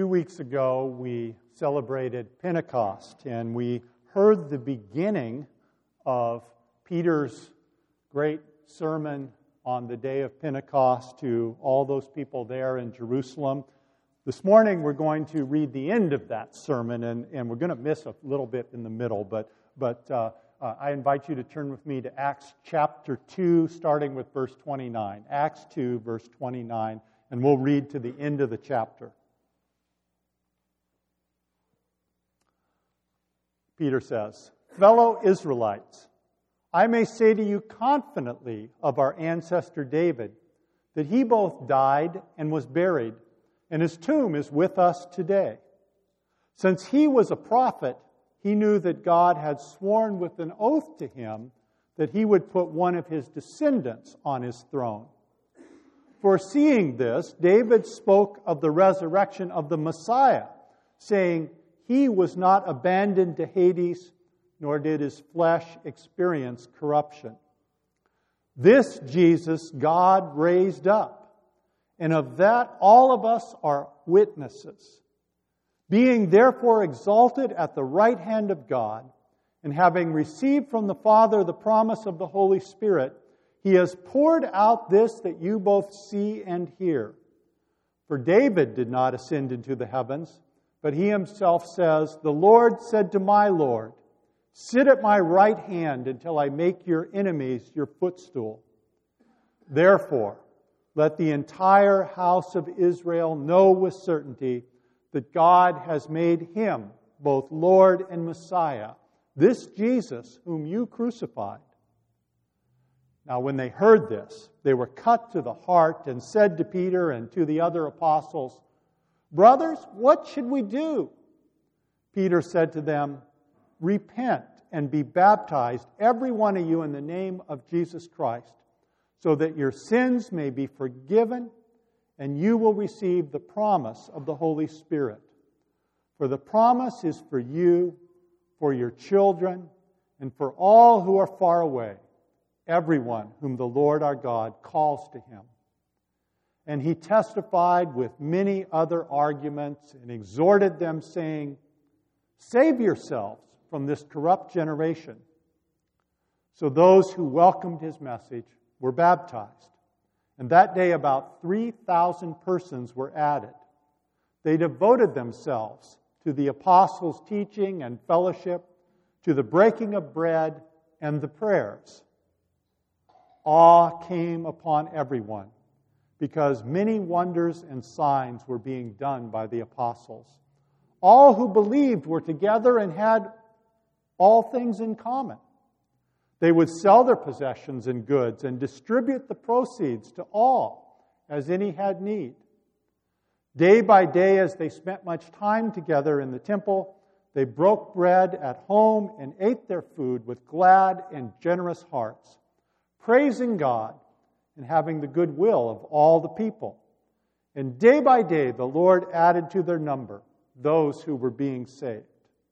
2 weeks ago, we celebrated Pentecost, and we heard the beginning of Peter's great sermon on the day of Pentecost to all those people there in Jerusalem. This morning, we're going to read the end of that sermon, and we're going to miss a little bit in the middle, but I invite you to turn with me to Acts chapter 2, starting with verse 29. Acts 2, verse 29, and we'll read to the end of the chapter. Peter says, "Fellow Israelites, I may say to you confidently of our ancestor David, that he both died and was buried, and his tomb is with us today. Since he was a prophet, he knew that God had sworn with an oath to him that he would put one of his descendants on his throne. Foreseeing this, David spoke of the resurrection of the Messiah, saying, 'He was not abandoned to Hades, nor did his flesh experience corruption.' This Jesus God raised up, and of that all of us are witnesses. Being therefore exalted at the right hand of God, and having received from the Father the promise of the Holy Spirit, He has poured out this that you both see and hear. For David did not ascend into the heavens, but he himself says, 'The Lord said to my Lord, sit at my right hand until I make your enemies your footstool.' Therefore, let the entire house of Israel know with certainty that God has made him both Lord and Messiah, this Jesus whom you crucified." Now when they heard this, they were cut to the heart and said to Peter and to the other apostles, "Brothers, what should we do?" Peter said to them, "Repent and be baptized, every one of you, in the name of Jesus Christ, so that your sins may be forgiven, and you will receive the promise of the Holy Spirit. For the promise is for you, for your children, and for all who are far away, everyone whom the Lord our God calls to him." And he testified with many other arguments and exhorted them, saying, "Save yourselves from this corrupt generation." So those who welcomed his message were baptized. And that day about 3,000 persons were added. They devoted themselves to the apostles' teaching and fellowship, to the breaking of bread and the prayers. Awe came upon everyone, because many wonders and signs were being done by the apostles. All who believed were together and had all things in common. They would sell their possessions and goods and distribute the proceeds to all as any had need. Day by day, as they spent much time together in the temple, they broke bread at home and ate their food with glad and generous hearts, praising God and having the goodwill of all the people. And day by day, the Lord added to their number those who were being saved.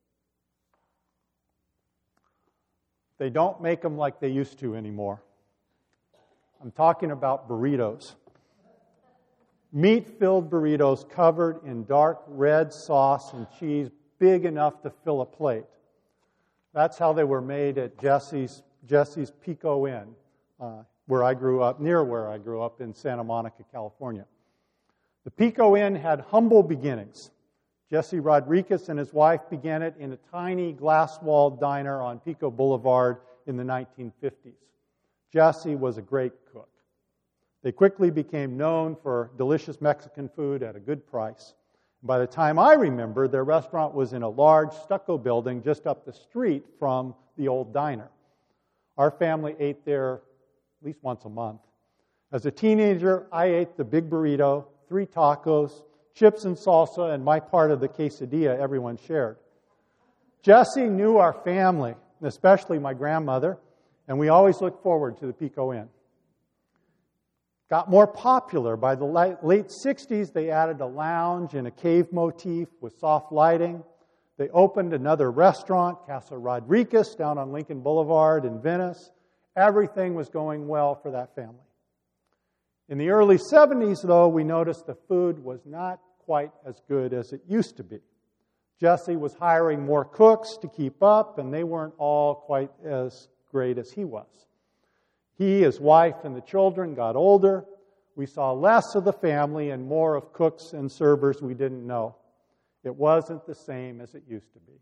They don't make them like they used to anymore. I'm talking about burritos. Meat-filled burritos covered in dark red sauce and cheese, big enough to fill a plate. That's how they were made at Jesse's Pico Inn, where I grew up in Santa Monica, California. The Pico Inn had humble beginnings. Jesse Rodriguez and his wife began it in a tiny glass-walled diner on Pico Boulevard in the 1950s. Jesse was a great cook. They quickly became known for delicious Mexican food at a good price. By the time I remember, their restaurant was in a large stucco building just up the street from the old diner. Our family ate there at least once a month. As a teenager, I ate the big burrito, 3 tacos, chips and salsa, and my part of the quesadilla everyone shared. Jesse knew our family, especially my grandmother, and we always looked forward to the Pico Inn. Got more popular. By the late 60s, they added a lounge and a cave motif with soft lighting. They opened another restaurant, Casa Rodriguez, down on Lincoln Boulevard in Venice. Everything was going well for that family. In the early 70s, though, we noticed the food was not quite as good as it used to be. Jesse was hiring more cooks to keep up, and they weren't all quite as great as he was. He, his wife, and the children got older. We saw less of the family and more of cooks and servers we didn't know. It wasn't the same as it used to be.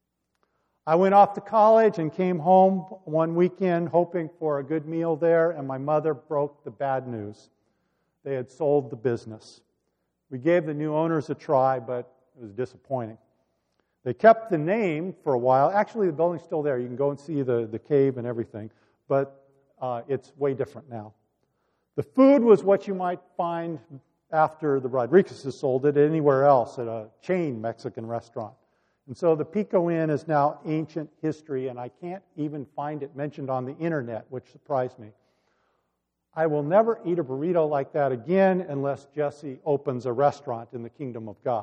I went off to college and came home one weekend hoping for a good meal there, and my mother broke the bad news. They had sold the business. We gave the new owners a try, but it was disappointing. They kept the name for a while. Actually, the building's still there. You can go and see the cave and everything, but it's way different now. The food was what you might find after the Rodriguezes sold it anywhere else at a chain Mexican restaurant. And so the Pico Inn is now ancient history, and I can't even find it mentioned on the internet, which surprised me. I will never eat a burrito like that again unless Jesse opens a restaurant in the kingdom of God.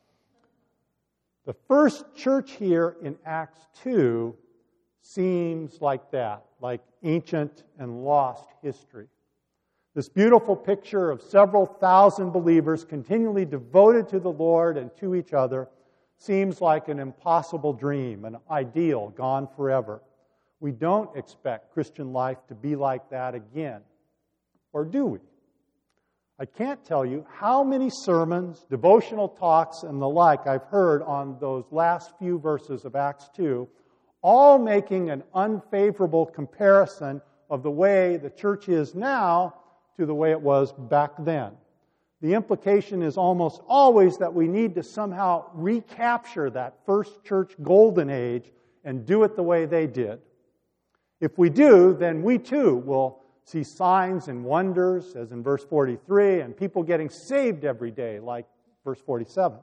The first church here in Acts 2 seems like that, like ancient and lost history. This beautiful picture of several thousand believers continually devoted to the Lord and to each other seems like an impossible dream, an ideal gone forever. We don't expect Christian life to be like that again. Or do we? I can't tell you how many sermons, devotional talks, and the like I've heard on those last few verses of Acts 2, all making an unfavorable comparison of the way the church is now to the way it was back then. The implication is almost always that we need to somehow recapture that first church golden age and do it the way they did. If we do, then we too will see signs and wonders, as in verse 43, and people getting saved every day, like verse 47.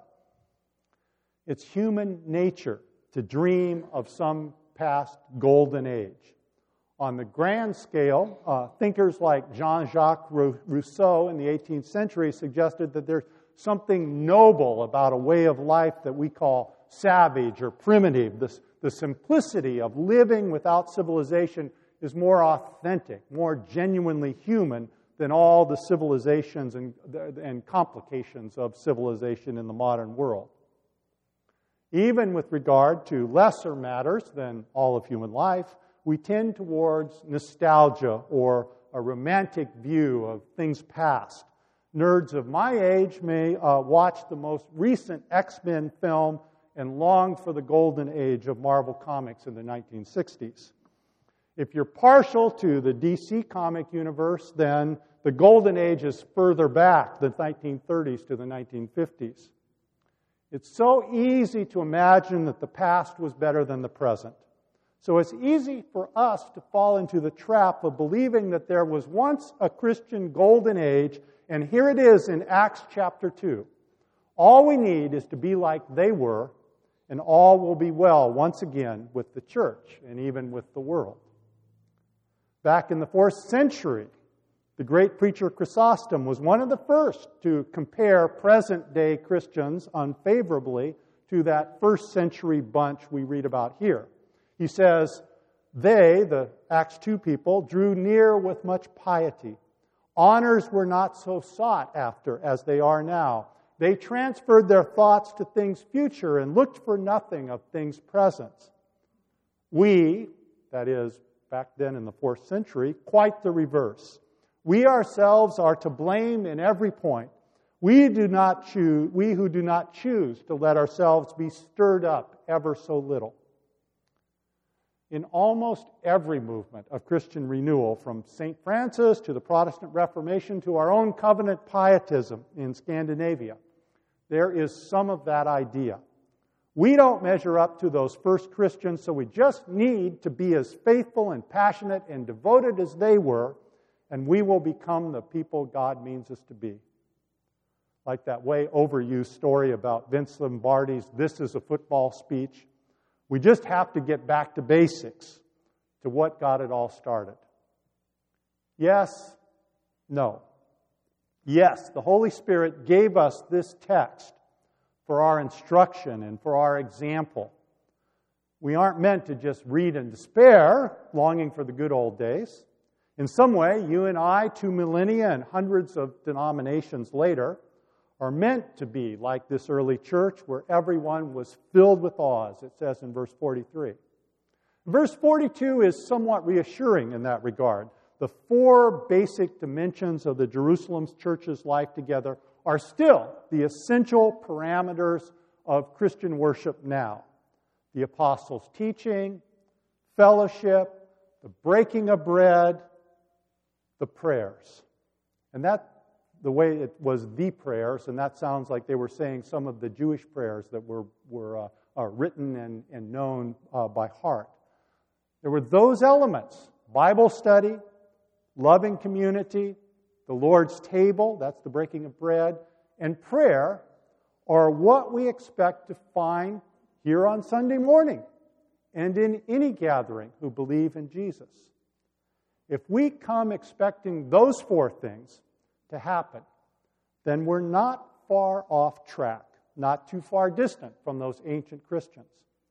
It's human nature to dream of some past golden age. On the grand scale, thinkers like Jean-Jacques Rousseau in the 18th century suggested that there's something noble about a way of life that we call savage or primitive. The simplicity of living without civilization is more authentic, more genuinely human than all the civilizations and complications of civilization in the modern world. Even with regard to lesser matters than all of human life, we tend towards nostalgia or a romantic view of things past. Nerds of my age may watch the most recent X-Men film and long for the golden age of Marvel Comics in the 1960s. If you're partial to the DC comic universe, then the golden age is further back, the 1930s to the 1950s. It's so easy to imagine that the past was better than the present. So it's easy for us to fall into the trap of believing that there was once a Christian golden age, and here it is in Acts chapter 2. All we need is to be like they were, and all will be well once again with the church and even with the world. Back in the 4th century, the great preacher Chrysostom was one of the first to compare present-day Christians unfavorably to that 1st century bunch we read about here. He says, they, the Acts 2 people, drew near with much piety. Honors were not so sought after as they are now. They transferred their thoughts to things future and looked for nothing of things present. We, that is, back then in the 4th century, quite the reverse. We ourselves are to blame in every point. We who do not choose to let ourselves be stirred up ever so little. In almost every movement of Christian renewal, from St. Francis to the Protestant Reformation to our own covenant pietism in Scandinavia, there is some of that idea. We don't measure up to those first Christians, so we just need to be as faithful and passionate and devoted as they were, and we will become the people God means us to be. Like that way overused story about Vince Lombardi's "This is a football" speech. We just have to get back to basics, to what got it all started. Yes, no. Yes, the Holy Spirit gave us this text for our instruction and for our example. We aren't meant to just read in despair, longing for the good old days. In some way, you and I, 2 millennia and hundreds of denominations later, are meant to be like this early church where everyone was filled with awe, as it says in verse 43. Verse 42 is somewhat reassuring in that regard. The four basic dimensions of the Jerusalem church's life together are still the essential parameters of Christian worship now. The apostles' teaching, fellowship, the breaking of bread, the prayers. And that, the way it was the prayers, and that sounds like they were saying some of the Jewish prayers that were written and known by heart. There were those elements: Bible study, loving community, the Lord's table, that's the breaking of bread, and prayer are what we expect to find here on Sunday morning and in any gathering who believe in Jesus. If we come expecting those four things to happen, then we're not far off track, not too far distant from those ancient Christians.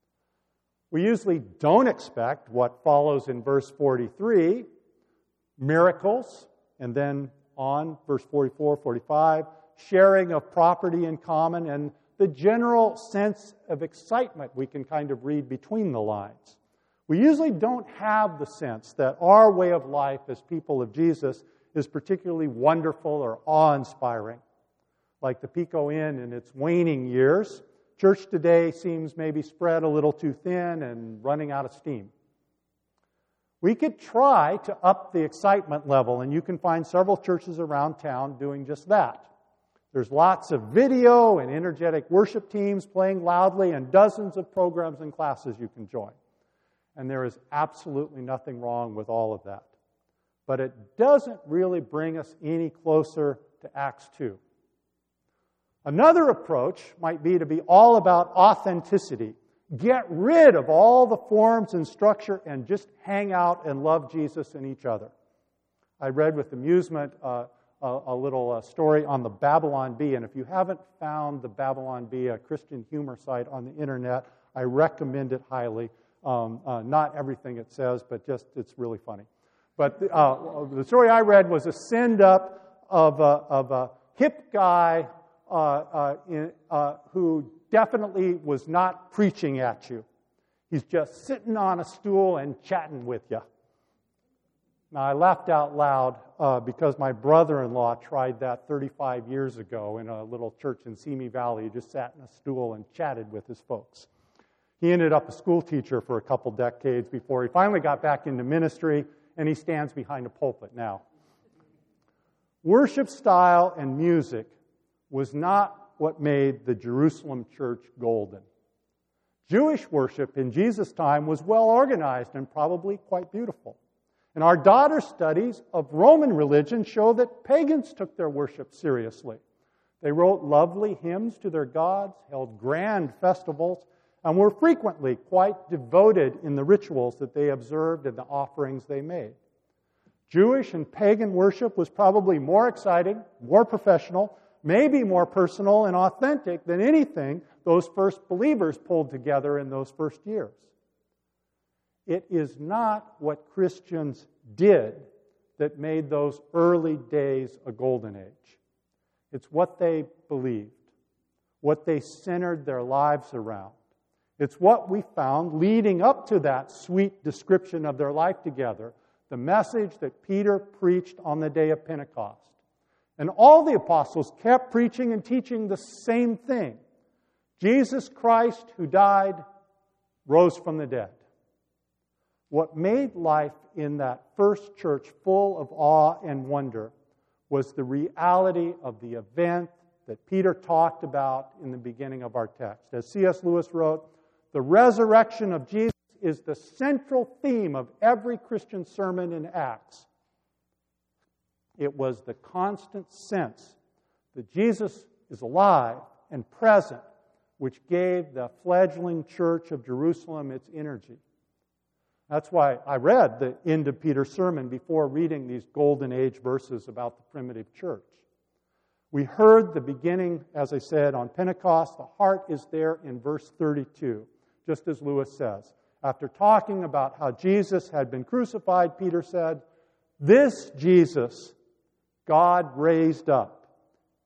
We usually don't expect what follows in verse 43, miracles, and then on, verse 44, 45, sharing of property in common, and the general sense of excitement we can kind of read between the lines. We usually don't have the sense that our way of life as people of Jesus is particularly wonderful or awe-inspiring. Like the Pico Inn in its waning years, church today seems maybe spread a little too thin and running out of steam. We could try to up the excitement level, and you can find several churches around town doing just that. There's lots of video and energetic worship teams playing loudly and dozens of programs and classes you can join. And there is absolutely nothing wrong with all of that. But it doesn't really bring us any closer to Acts 2. Another approach might be to be all about authenticity. Get rid of all the forms and structure and just hang out and love Jesus and each other. I read with amusement a little story on the Babylon Bee, and if you haven't found the Babylon Bee, a Christian humor site on the internet, I recommend it highly. Not everything it says, but just it's really funny. But the story I read was a send-up of a hip guy who definitely was not preaching at you. He's just sitting on a stool and chatting with you. Now, I laughed out loud because my brother-in-law tried that 35 years ago in a little church in Simi Valley. He just sat in a stool and chatted with his folks. He ended up a school teacher for a couple decades before he finally got back into ministry, and he stands behind a pulpit now. Worship style and music was not what made the Jerusalem church golden. Jewish worship in Jesus' time was well organized and probably quite beautiful. And our daughter studies of Roman religion show that pagans took their worship seriously. They wrote lovely hymns to their gods, held grand festivals, and were frequently quite devoted in the rituals that they observed and the offerings they made. Jewish and pagan worship was probably more exciting, more professional, maybe more personal and authentic than anything those first believers pulled together in those first years. It is not what Christians did that made those early days a golden age. It's what they believed, what they centered their lives around. It's what we found leading up to that sweet description of their life together, the message that Peter preached on the day of Pentecost. And all the apostles kept preaching and teaching the same thing. Jesus Christ, who died, rose from the dead. What made life in that first church full of awe and wonder was the reality of the event that Peter talked about in the beginning of our text. As C.S. Lewis wrote, the resurrection of Jesus is the central theme of every Christian sermon in Acts. It was the constant sense that Jesus is alive and present, which gave the fledgling church of Jerusalem its energy. That's why I read the end of Peter's sermon before reading these Golden Age verses about the primitive church. We heard the beginning, as I said, on Pentecost. The heart is there in verse 32, just as Lewis says. After talking about how Jesus had been crucified, Peter said, "This Jesus God raised up,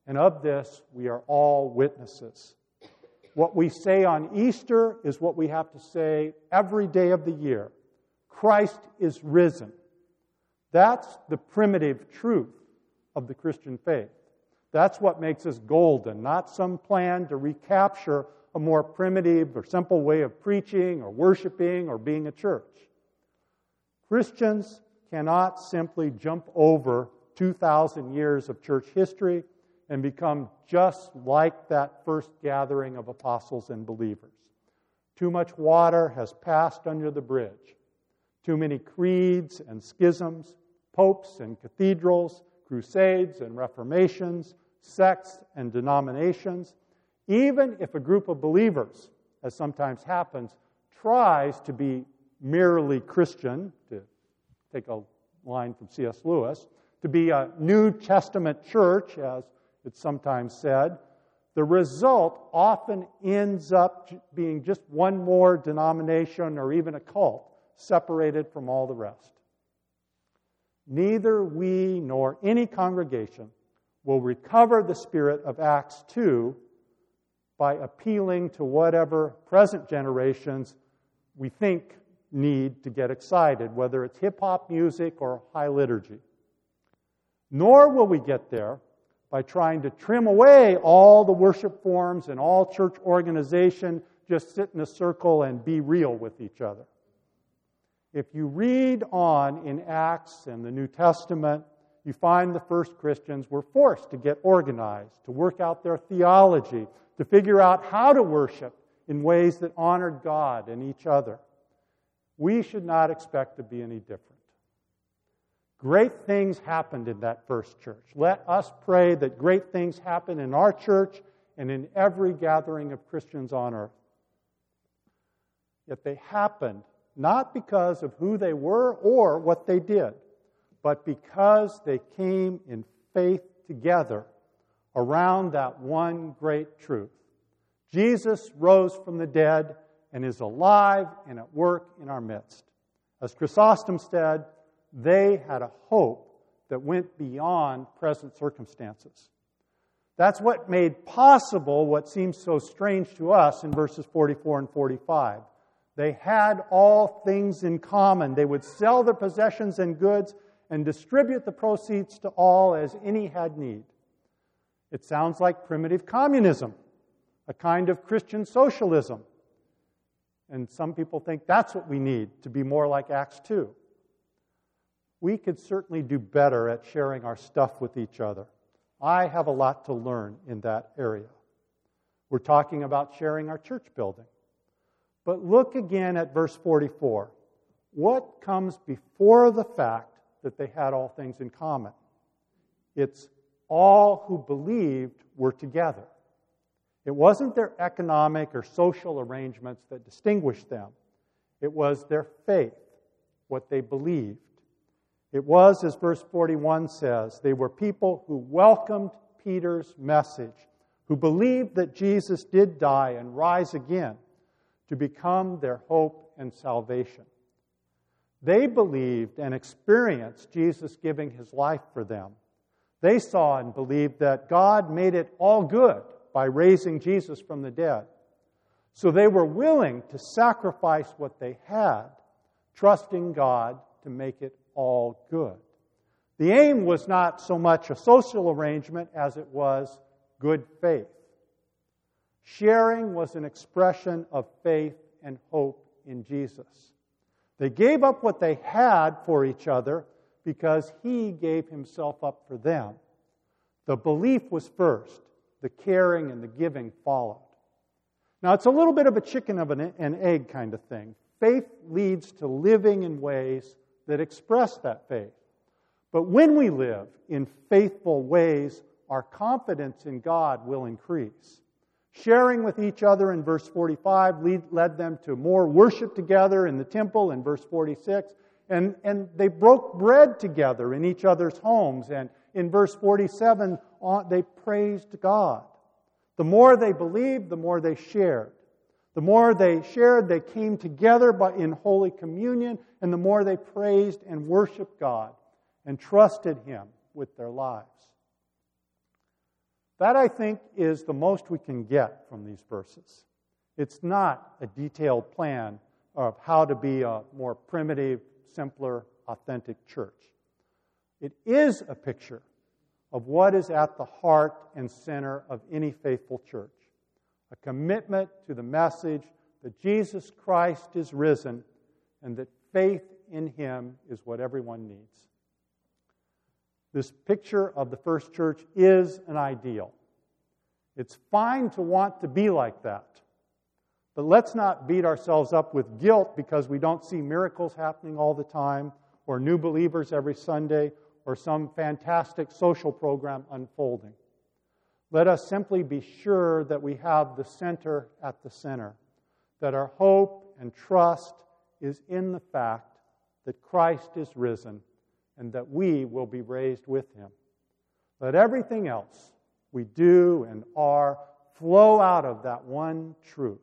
And of this, we are all witnesses. What we say on Easter is what we have to say every day of the year. Christ is risen. That's the primitive truth of the Christian faith. That's what makes us golden, not some plan to recapture a more primitive or simple way of preaching or worshiping or being a church. Christians cannot simply jump over 2,000 years of church history and become just like that first gathering of apostles and believers. Too much water has passed under the bridge. Too many creeds and schisms, popes and cathedrals, crusades and reformations, sects and denominations. Even if a group of believers, as sometimes happens, tries to be merely Christian, to take a line from C.S. Lewis, to be a New Testament church, as it's sometimes said, the result often ends up being just one more denomination or even a cult separated from all the rest. Neither we nor any congregation will recover the spirit of Acts 2 by appealing to whatever present generations we think need to get excited, whether it's hip-hop music or high liturgy. Nor will we get there by trying to trim away all the worship forms and all church organization, just sit in a circle and be real with each other. If you read on in Acts and the New Testament, you find the first Christians were forced to get organized, to work out their theology, to figure out how to worship in ways that honored God and each other. We should not expect to be any different. Great things happened in that first church. Let us pray that great things happen in our church and in every gathering of Christians on earth. Yet they happened not because of who they were or what they did, but because they came in faith together around that one great truth. Jesus rose from the dead and is alive and at work in our midst. As Chrysostom said, they had a hope that went beyond present circumstances. That's what made possible what seems so strange to us in verses 44 and 45. They had all things in common. They would sell their possessions and goods and distribute the proceeds to all as any had need. It sounds like primitive communism, a kind of Christian socialism. And some people think that's what we need to be more like Acts 2. We could certainly do better at sharing our stuff with each other. I have a lot to learn in that area. We're talking about sharing our church building. But look again at verse 44. What comes before the fact that they had all things in common? It's all who believed were together. It wasn't their economic or social arrangements that distinguished them. It was their faith, what they believed. It was, as verse 41 says, they were people who welcomed Peter's message, who believed that Jesus did die and rise again to become their hope and salvation. They believed and experienced Jesus giving his life for them. They saw and believed that God made it all good by raising Jesus from the dead. So they were willing to sacrifice what they had, trusting God to make it all good. The aim was not so much a social arrangement as it was good faith. Sharing was an expression of faith and hope in Jesus. They gave up what they had for each other because he gave himself up for them. The belief was first. The caring and the giving followed. Now, it's a little bit of a chicken of an egg kind of thing. Faith leads to living in ways that express that faith. But when we live in faithful ways, our confidence in God will increase. Sharing with each other in verse 45 led them to more worship together in the temple in verse 46. And they broke bread together in each other's homes. And in verse 47, they praised God. The more they believed, the more they shared. The more they shared, they came together in Holy Communion, and the more they praised and worshiped God and trusted him with their lives. That, I think, is the most we can get from these verses. It's not a detailed plan of how to be a more primitive, simpler, authentic church. It is a picture of what is at the heart and center of any faithful church. A commitment to the message that Jesus Christ is risen and that faith in Him is what everyone needs. This picture of the first church is an ideal. It's fine to want to be like that. But let's not beat ourselves up with guilt because we don't see miracles happening all the time, or new believers every Sunday, or some fantastic social program unfolding. Let us simply be sure that we have the center at the center, that our hope and trust is in the fact that Christ is risen and that we will be raised with Him. Let everything else we do and are flow out of that one truth.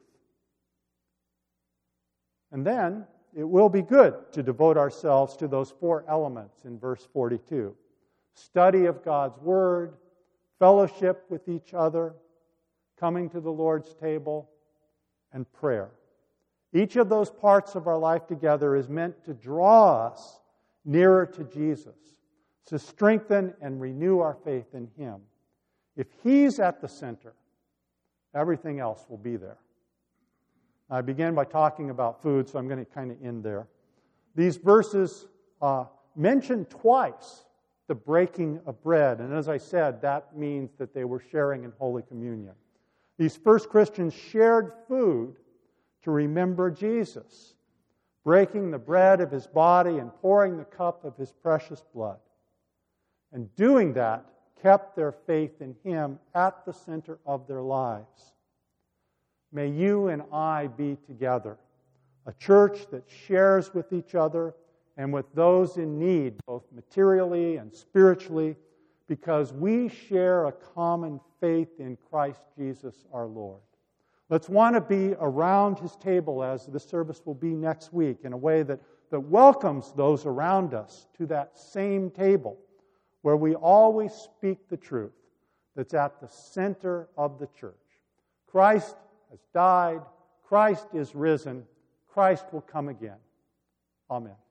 And then it will be good to devote ourselves to those 4 elements in verse 42. Study of God's Word, fellowship with each other, coming to the Lord's table, and prayer. Each of those parts of our life together is meant to draw us nearer to Jesus, to strengthen and renew our faith in Him. If He's at the center, everything else will be there. I began by talking about food, so I'm going to kind of end there. These verses mention twice the breaking of bread, and as I said, that means that they were sharing in Holy Communion. These first Christians shared food to remember Jesus, breaking the bread of His body and pouring the cup of His precious blood. And doing that kept their faith in Him at the center of their lives. May you and I be together, a church that shares with each other and with those in need, both materially and spiritually, because we share a common faith in Christ Jesus our Lord. Let's want to be around His table, as the service will be next week, in a way that welcomes those around us to that same table, where we always speak the truth that's at the center of the church. Christ has died. Christ is risen. Christ will come again. Amen.